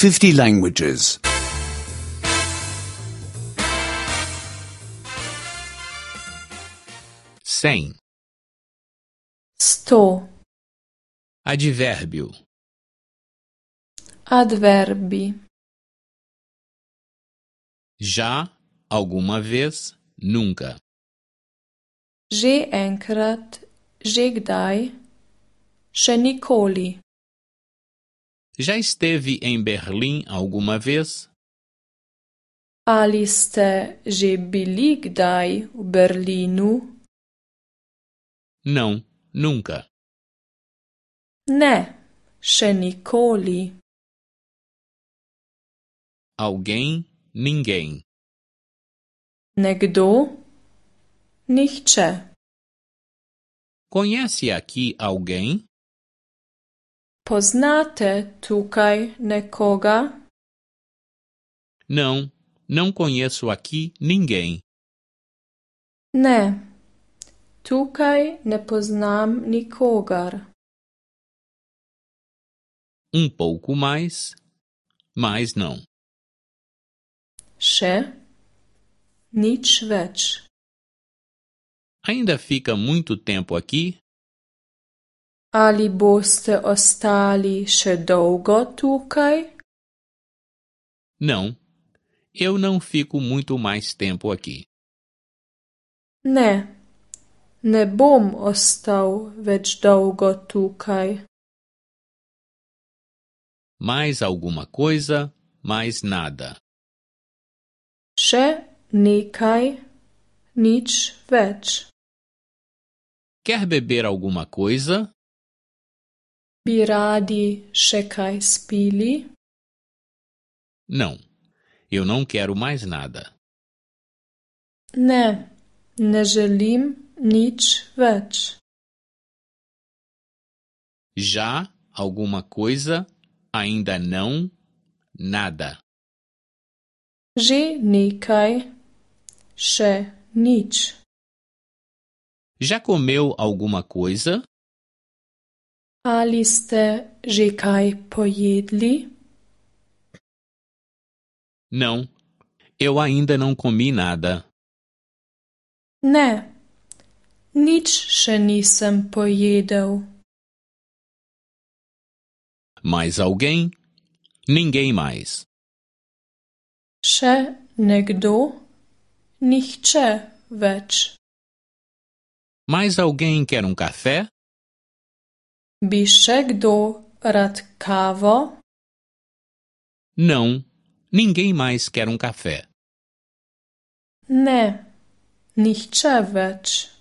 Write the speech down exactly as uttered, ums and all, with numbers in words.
fifty languages. Cem. Sto. Advérbio. Adverbi. Já, alguma vez, nunca. Že enkrat, že kdaj, še nikoli. Já esteve em Berlim alguma vez? Ali ste že bili kdaj v Berlinu? Não, nunca. Ne, še nikoli. Alguém, ninguém. Nekdo? Nihče. Conhece aqui alguém? Poznate tukaj nekoga? Não, não conheço aqui ninguém. Ne, tukaj ne poznam nikogar. Um pouco mais, mas não. Še? Nič več. Ainda fica muito tempo aqui? Ali boste ostali še dolgo tukaj? Não, eu não fico muito mais tempo aqui. Ne, ne bom ostal več dolgo tukaj. Mais alguma coisa, mais nada. Še nekaj, nič več. Quer beber alguma coisa? Bi radi še kaj spili? Não, eu não quero mais nada. Ne, ne želim nič več. Já, alguma coisa, ainda não, nada. Že nekaj, še nič. Já comeu alguma coisa? Ali ste že kaj pojedli? Não, eu ainda não comi nada. Ne, nič še nisem pojedel. Mais alguém? Ninguém mais. Še nekdo? Nihče več. Mais alguém quer um café? Bi še kdo rad kavo? Não, ninguém mais quer um café. Ne, nihče več.